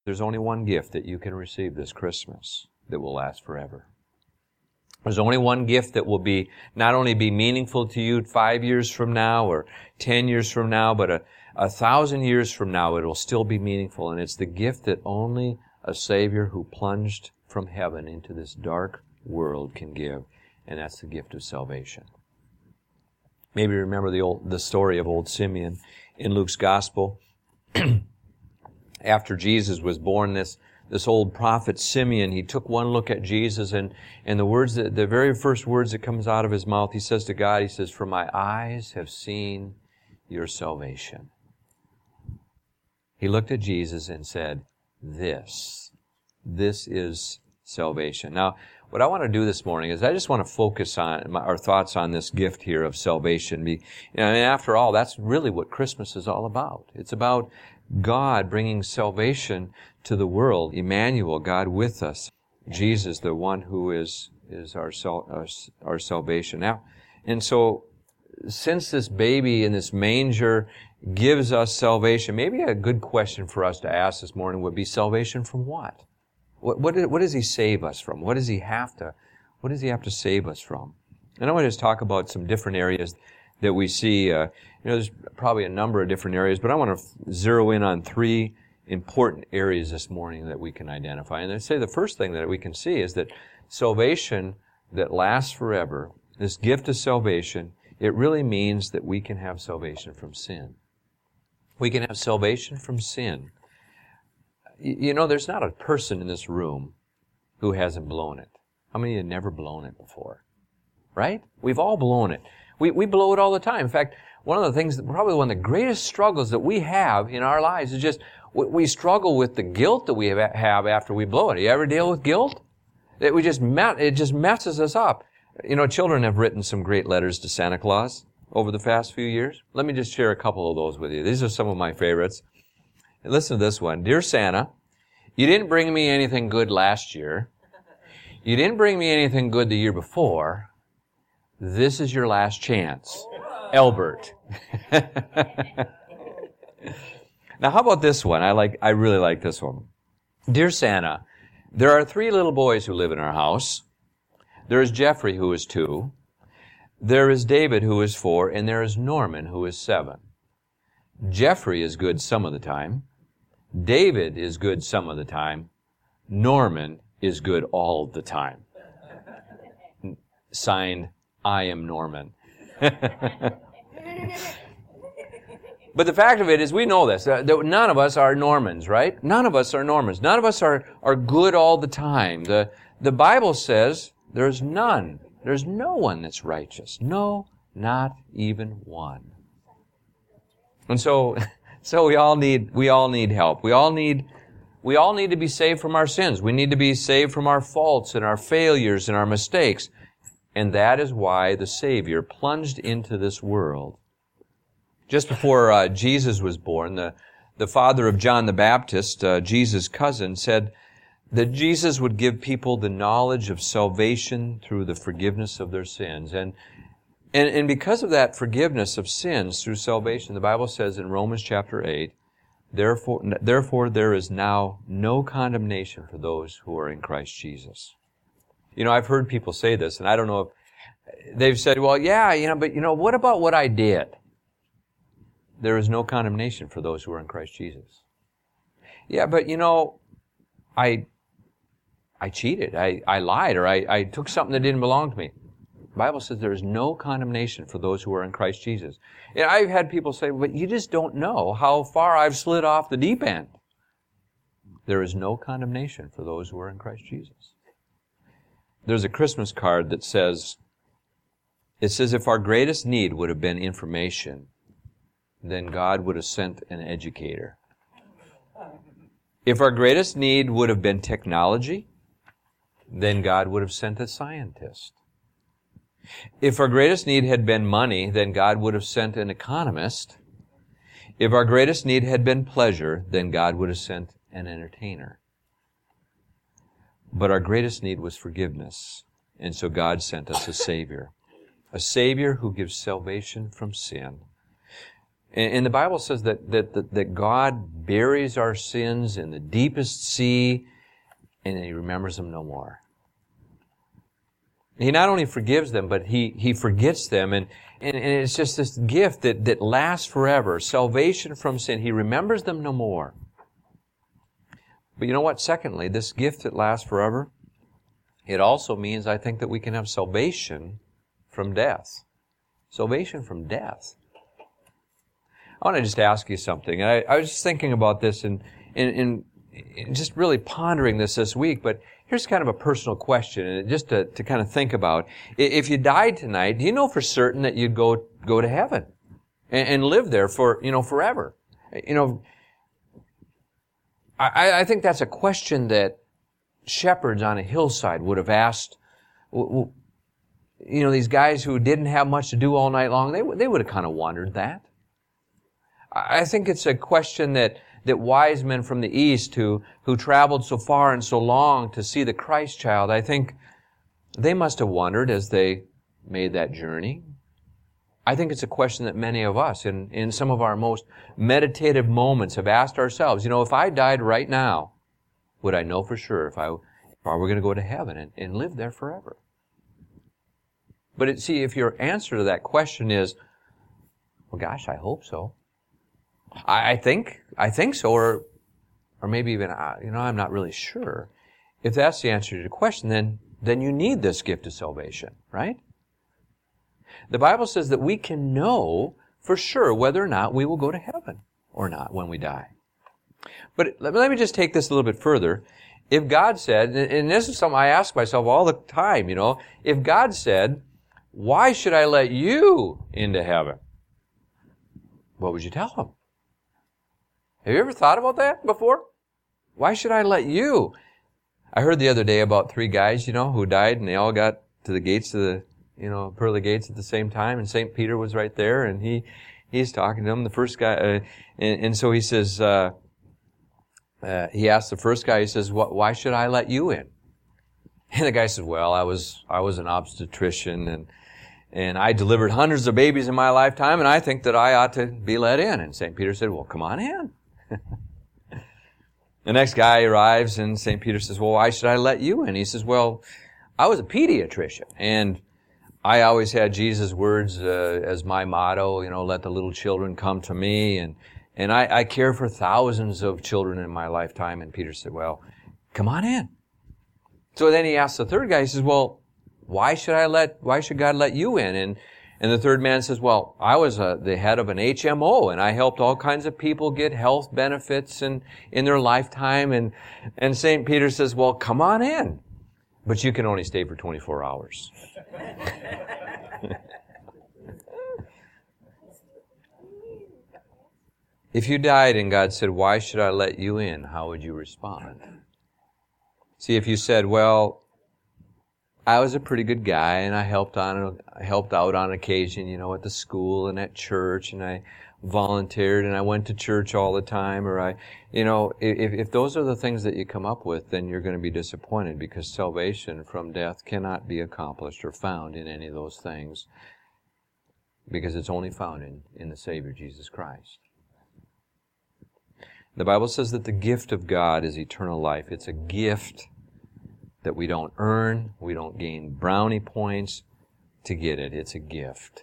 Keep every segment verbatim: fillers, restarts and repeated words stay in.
There's only one gift that you can receive this Christmas that will last forever. There's only one gift that will be not only be meaningful to you five years from now or ten years from now, but a, a thousand years from now it will still be meaningful. And it's the gift that only a Savior who plunged from heaven into this dark world can give. And that's the gift of salvation. Maybe you remember the old the story of old Simeon in Luke's Gospel. After Jesus was born, this this old prophet Simeon, he took one look at Jesus, and, and the words that the very first words that comes out of his mouth, he says to God, he says, "For my eyes have seen your salvation." He looked at Jesus and said, This, this is salvation. Now, what I want to do this morning is I just want to focus on my, our thoughts on this gift here of salvation. Be, you know, and after all, that's really what Christmas is all about. It's about God bringing salvation to the world. Emmanuel, God with us. Jesus, the one who is is our our, our salvation. Now, and so, since this baby in this manger gives us salvation, maybe a good question for us to ask this morning would be, salvation from what? What, what, what does He save us from? What does He have to, what does He have to save us from? And I want to just talk about some different areas that we see. Uh, you know, there's probably a number of different areas, but I want to zero in on three important areas this morning that we can identify. And I'd say the first thing that we can see is that salvation that lasts forever, this gift of salvation, it really means that we can have salvation from sin. We can have salvation from sin. You know, there's not a person in this room who hasn't blown it. How many of you have never blown it before? Right? We've all blown it. We we blow it all the time. In fact, one of the things, probably one of the greatest struggles that we have in our lives is just, we struggle with the guilt that we have after we blow it. You ever deal with guilt? It, we just it just messes us up. You know, children have written some great letters to Santa Claus over the past few years. Let me just share a couple of those with you. These are some of my favorites. And listen to this one. Dear Santa, you didn't bring me anything good last year. You didn't bring me anything good the year before. This is your last chance. Albert. Now, how about this one? I like. I really like this one. Dear Santa, there are three little boys who live in our house. There is Jeffrey, who is two. There is David, who is four. And there is Norman, who is seven. Jeffrey is good some of the time. David is good some of the time. Norman is good all the time. Signed, I am Norman. But the fact of it is, we know this, that none of us are Normans, right? None of us are Normans. None of us are, are good all the time. The, the Bible says there's none. There's no one that's righteous. No, not even one. And so, so we all need, we all need help. We all need, we all need to be saved from our sins. We need to be saved from our faults and our failures and our mistakes. And that is why the Savior plunged into this world. Just before uh, Jesus was born, the, the father of John the Baptist, uh, Jesus' cousin, said that Jesus would give people the knowledge of salvation through the forgiveness of their sins. And, and, and because of that forgiveness of sins through salvation, the Bible says in Romans chapter eight, Therefore, therefore there is now no condemnation for those who are in Christ Jesus. You know, I've heard people say this, and I don't know if they've said, well, yeah, you know, but you know, what about what I did? There is no condemnation for those who are in Christ Jesus. Yeah, but you know, I I cheated, I, I lied, or I, I took something that didn't belong to me. The Bible says there is no condemnation for those who are in Christ Jesus. And I've had people say, but you just don't know how far I've slid off the deep end. There is no condemnation for those who are in Christ Jesus. There's a Christmas card that says, it says, if our greatest need would have been information, then God would have sent an educator. If our greatest need would have been technology, then God would have sent a scientist. If our greatest need had been money, then God would have sent an economist. If our greatest need had been pleasure, then God would have sent an entertainer. But our greatest need was forgiveness, and so God sent us a Savior. A Savior who gives salvation from sin. And, and the Bible says that, that, that, that God buries our sins in the deepest sea, and He remembers them no more. He not only forgives them, but He, he forgets them, and, and, and it's just this gift that, that lasts forever. Salvation from sin. He remembers them no more. But you know what? Secondly, this gift that lasts forever, it also means, I think, that we can have salvation from death. Salvation from death. I want to just ask you something. I, I was just thinking about this and, and, and just really pondering this this week, but here's kind of a personal question, and just to, to kind of think about. If you died tonight, do you know for certain that you'd go go to heaven and, and live there for, you know, forever? You know, I, I think that's a question that shepherds on a hillside would have asked. You know, these guys who didn't have much to do all night long, they, they would have kind of wondered that. I think it's a question that, that wise men from the East who, who traveled so far and so long to see the Christ child, I think they must have wondered as they made that journey. I think it's a question that many of us in, in some of our most meditative moments have asked ourselves. You know, if I died right now, would I know for sure if I, if I were going to go to heaven and, and live there forever? But it, see, if your answer to that question is, well, gosh, I hope so. I, I think, I think so, or, or maybe even, you know, I'm not really sure. If that's the answer to the question, then, then you need this gift of salvation, right? The Bible says that we can know for sure whether or not we will go to heaven or not when we die. But let me just take this a little bit further. If God said, and this is something I ask myself all the time, you know, if God said, why should I let you into heaven? What would you tell him? Have you ever thought about that before? Why should I let you? I heard the other day about three guys, you know, who died, and they all got to the gates of the, you know, pearly gates at the same time, and Saint Peter was right there, and he, he's talking to them. The first guy, uh, and, and so he says, uh, uh, he asked the first guy, he says, "What? Why should I let you in?" And the guy said, "Well, I was, I was an obstetrician, and, and I delivered hundreds of babies in my lifetime, and I think that I ought to be let in." And Saint Peter said, "Well, come on in." The next guy arrives, and Saint Peter says, "Well, why should I let you in?" He says, "Well, I was a pediatrician, and I always had Jesus' words uh, as my motto, you know, let the little children come to me, and and I, I care for thousands of children in my lifetime." And Peter said, "Well, come on in." So then he asks the third guy, he says, "Well, why should I let, why should God let you in?" And and the third man says, "Well, I was uh, the head of an H M O, and I helped all kinds of people get health benefits in, in their lifetime." And, and Saint Peter says, "Well, come on in, but you can only stay for twenty-four hours. If you died and God said, "Why should I let you in?" how would you respond? See, if you said, "Well, I was a pretty good guy, and I helped on, I helped out on occasion, you know, at the school and at church, and I volunteered, and I went to church all the time," or I, you know, if, if those are the things that you come up with, then you're going to be disappointed, because salvation from death cannot be accomplished or found in any of those things, because it's only found in, in the Savior, Jesus Christ. The Bible says that the gift of God is eternal life. It's a gift that we don't earn, we don't gain brownie points to get it. It's a gift.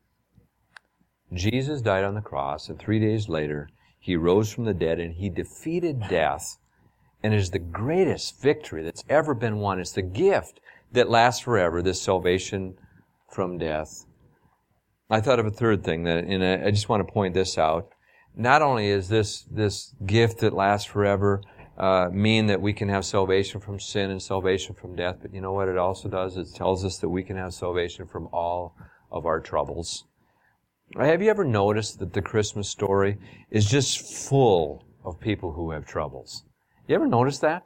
Jesus died on the cross, and three days later, He rose from the dead, and He defeated death, and it is the greatest victory that's ever been won. It's the gift that lasts forever, this salvation from death. I thought of a third thing, that, and I just want to point this out. Not only is this, this gift that lasts forever Uh, mean that we can have salvation from sin and salvation from death, but you know what it also does? It tells us that we can have salvation from all of our troubles. Have you ever noticed that the Christmas story is just full of people who have troubles? You ever notice that?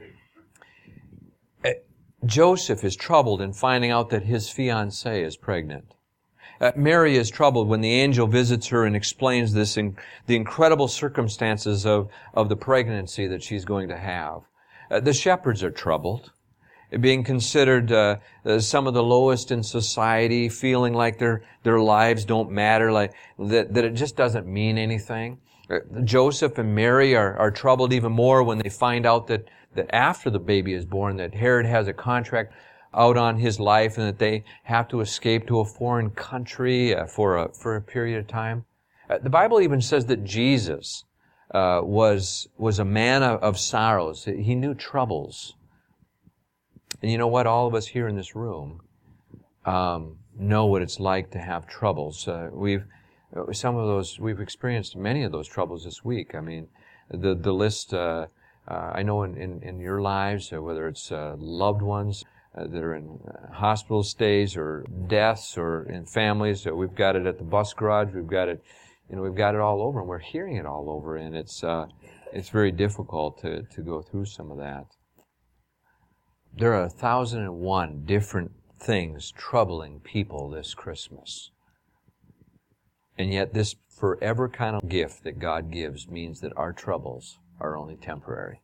Uh, Joseph is troubled in finding out that his fiancée is pregnant. Uh, Mary is troubled when the angel visits her and explains this in, the incredible circumstances of, of the pregnancy that she's going to have. Uh, the shepherds are troubled. being considered uh, uh, some of the lowest in society, feeling like their their lives don't matter, like that, that it just doesn't mean anything. Uh, Joseph and Mary are, are troubled even more when they find out that, that after the baby is born, that Herod has a contract out on his life and that they have to escape to a foreign country uh, for a for a period of time. Uh, the Bible even says that Jesus uh, was was a man of, of sorrows. He knew troubles. And you know what? All of us here in this room um, know what it's like to have troubles. Uh, we've some of those we've experienced many of those troubles this week. I mean, the the list. Uh, uh, I know in, in in your lives, uh, whether it's uh, loved ones uh, that are in uh, hospital stays or deaths or in families, uh, we've got it at the bus garage. We've got it, you know, we've got it all over, and we're hearing it all over, and it's uh, it's very difficult to to go through some of that. There are a thousand and one different things troubling people this Christmas. And yet this forever kind of gift that God gives means that our troubles are only temporary.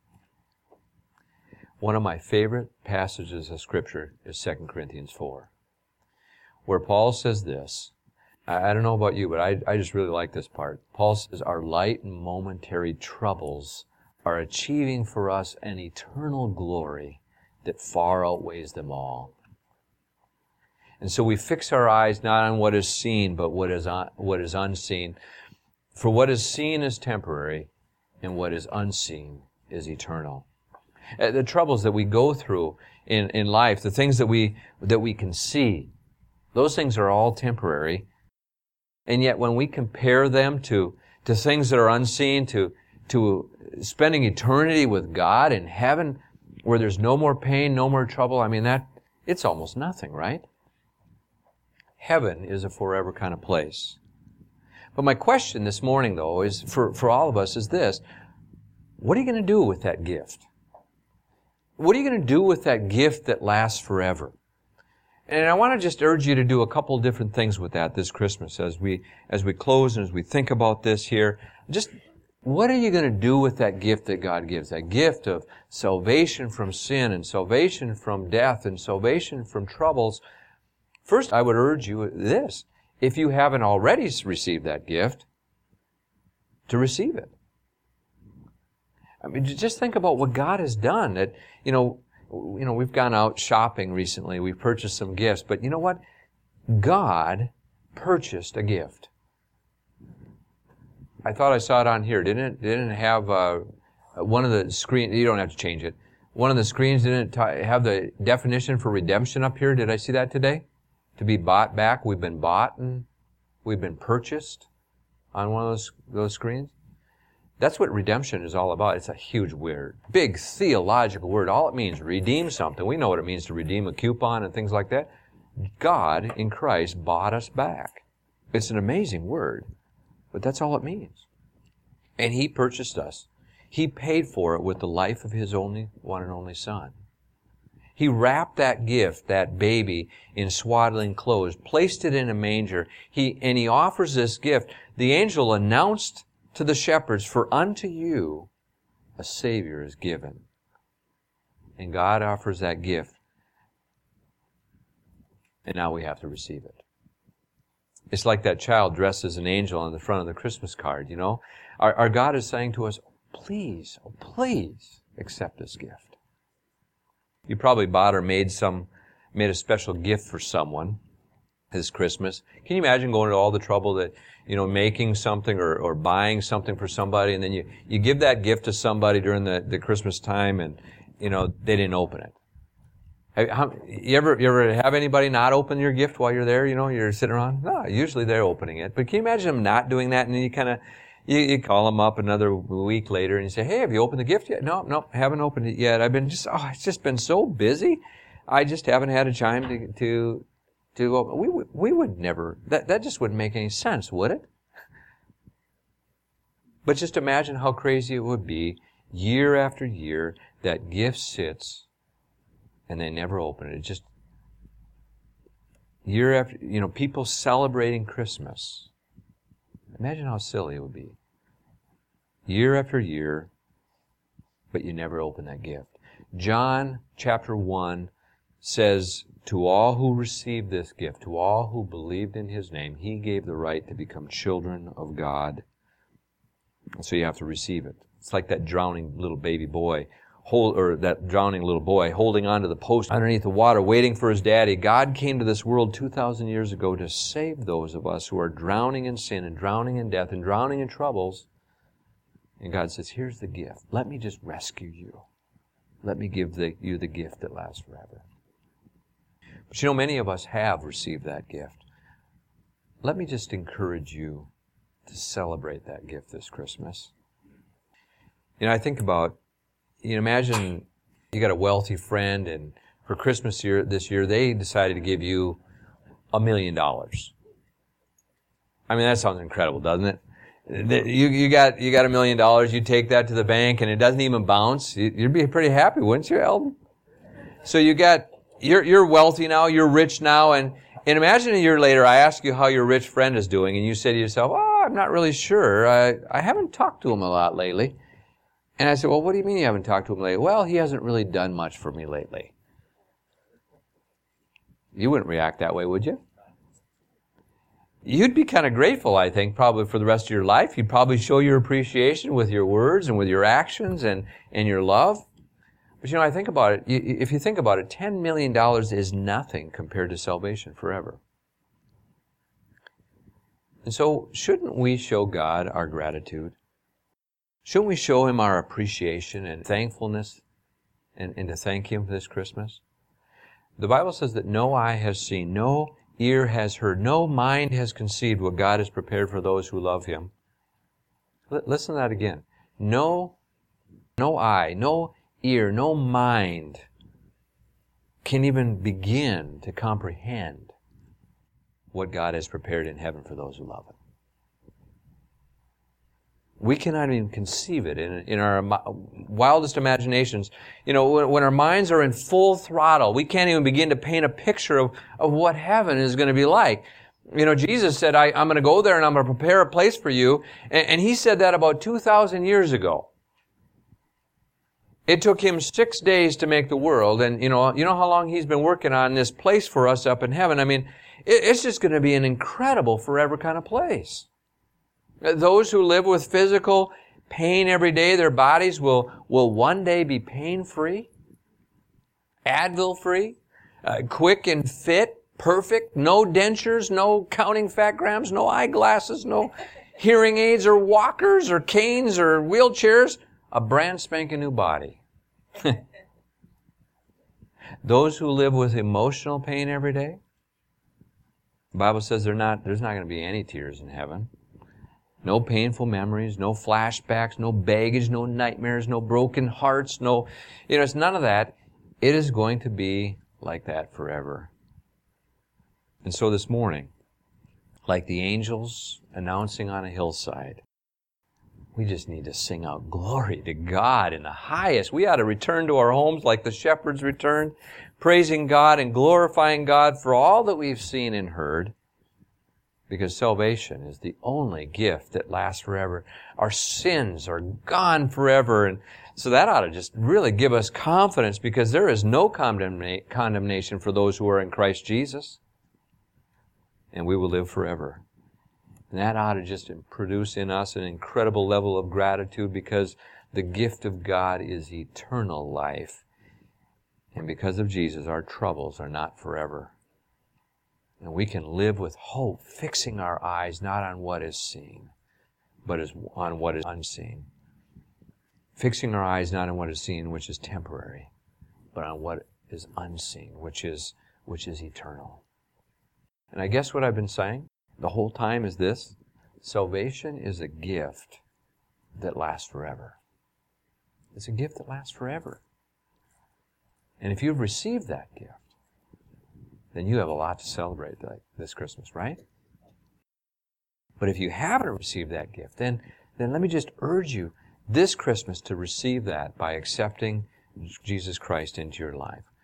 One of my favorite passages of Scripture is Second Corinthians four, where Paul says this. I don't know about you, but I, I just really like this part. Paul says, our light and momentary troubles are achieving for us an eternal glory that far outweighs them all. And so we fix our eyes not on what is seen, but what is un, what is unseen. For what is seen is temporary, and what is unseen is eternal. Uh, the troubles that we go through in, in life, the things that we that we can see, those things are all temporary. And yet when we compare them to, to things that are unseen, to, to spending eternity with God in heaven, where there's no more pain, no more trouble, I mean, that it's almost nothing, right? Heaven is a forever kind of place. But my question this morning, though, is for, for all of us is this. What are you going to do with that gift? What are you going to do with that gift that lasts forever? And I want to just urge you to do a couple different things with that this Christmas as we as we close and as we think about this here. Just what are you going to do with that gift that God gives? That gift of salvation from sin and salvation from death and salvation from troubles. First, I would urge you this. If you haven't already received that gift, to receive it. I mean, just think about what God has done. That, you know, you know, we've gone out shopping recently. We've purchased some gifts. But you know what? God purchased a gift. I thought I saw it on here. Didn't it? Didn't it have uh, one of the screens? You don't have to change it. One of the screens didn't t- have the definition for redemption up here. Did I see that today? To be bought back. We've been bought and we've been purchased on one of those those screens. That's what redemption is all about. It's a huge word, big theological word. All it means, redeem something. We know what it means to redeem a coupon and things like that. God in Christ bought us back. It's an amazing word. But that's all it means. And He purchased us. He paid for it with the life of His only one and only Son. He wrapped that gift, that baby, in swaddling clothes, placed it in a manger. He and He offers this gift. The angel announced to the shepherds, for unto you a Savior is given. And God offers that gift. And now we have to receive it. It's like that child dressed as an angel on the front of the Christmas card, you know. Our, our God is saying to us, please, oh, please accept this gift. You probably bought or made some, made a special gift for someone this Christmas. Can you imagine going to all the trouble that, you know, making something or, or buying something for somebody, and then you, you give that gift to somebody during the, the Christmas time and, you know, they didn't open it. Have, how, you ever you ever have anybody not open your gift while you're there? You know, you're sitting around. No, usually they're opening it. But can you imagine them not doing that? And then you kind of you, you call them up another week later and you say, "Hey, have you opened the gift yet?" No, no, haven't opened it yet. I've been just oh, it's just been so busy. I just haven't had a time to to to open. We would we would never. That that just wouldn't make any sense, would it? But just imagine how crazy it would be year after year that gift sits. And they never open it. It just, year after, you know, people celebrating Christmas. Imagine how silly it would be. Year after year, but you never open that gift. John chapter one says, to all who received this gift, to all who believed in His name, He gave the right to become children of God. So you have to receive it. It's like that drowning little baby boy, hold, or that drowning little boy holding onto the post underneath the water, waiting for his daddy. God came to this world two thousand years ago to save those of us who are drowning in sin and drowning in death and drowning in troubles. And God says, here's the gift. Let me just rescue you. Let me give the, you the gift that lasts forever. But you know, many of us have received that gift. Let me just encourage you to celebrate that gift this Christmas. You know, I think about, you know, imagine you got a wealthy friend, and for Christmas year, this year, they decided to give you a million dollars. I mean, that sounds incredible, doesn't it? You, you got you got a million dollars, you take that to the bank, and it doesn't even bounce. You'd be pretty happy, wouldn't you, Eldon? So you got, you're you're wealthy now, you're rich now, and, and imagine a year later, I ask you how your rich friend is doing, and you say to yourself, oh, I'm not really sure. I, I haven't talked to him a lot lately. And I said, well, what do you mean you haven't talked to him lately? Well, he hasn't really done much for me lately. You wouldn't react that way, would you? You'd be kind of grateful, I think, probably for the rest of your life. You'd probably show your appreciation with your words and with your actions and, and your love. But you know, I think about it, if you think about it, ten million dollars is nothing compared to salvation forever. And so, shouldn't we show God our gratitude? Shouldn't we show Him our appreciation and thankfulness and, and to thank Him for this Christmas? The Bible says that no eye has seen, no ear has heard, no mind has conceived what God has prepared for those who love Him. L- listen to that again. No, no eye, no ear, no mind can even begin to comprehend what God has prepared in heaven for those who love Him. We cannot even conceive it in, in our wildest imaginations. You know, when, when our minds are in full throttle, we can't even begin to paint a picture of, of what heaven is going to be like. You know, Jesus said, I, I'm going to go there and I'm going to prepare a place for you. And, and He said that about two thousand years ago. It took Him six days to make the world. And, you know, you know how long He's been working on this place for us up in heaven? I mean, it, it's just going to be an incredible forever kind of place. Those who live with physical pain every day, their bodies will, will one day be pain-free, Advil-free, uh, quick and fit, perfect, no dentures, no counting fat grams, no eyeglasses, no hearing aids or walkers or canes or wheelchairs, a brand spanking new body. Those who live with emotional pain every day, the Bible says they're not, there's not going to be any tears in heaven. No painful memories, no flashbacks, no baggage, no nightmares, no broken hearts, no, you know, it's none of that. It is going to be like that forever. And so this morning, like the angels announcing on a hillside, we just need to sing out glory to God in the highest. We ought to return to our homes like the shepherds returned, praising God and glorifying God for all that we've seen and heard. Because salvation is the only gift that lasts forever. Our sins are gone forever. And so that ought to just really give us confidence, because there is no condemna- condemnation for those who are in Christ Jesus. And we will live forever. And that ought to just produce in us an incredible level of gratitude, because the gift of God is eternal life. And because of Jesus, our troubles are not forever. And we can live with hope, fixing our eyes not on what is seen, but as on what is unseen. Fixing our eyes not on what is seen, which is temporary, but on what is unseen, which is which is eternal. And I guess what I've been saying the whole time is this: salvation is a gift that lasts forever. It's a gift that lasts forever. And if you've received that gift, then you have a lot to celebrate this Christmas, right? But if you haven't received that gift, then, then let me just urge you this Christmas to receive that by accepting Jesus Christ into your life.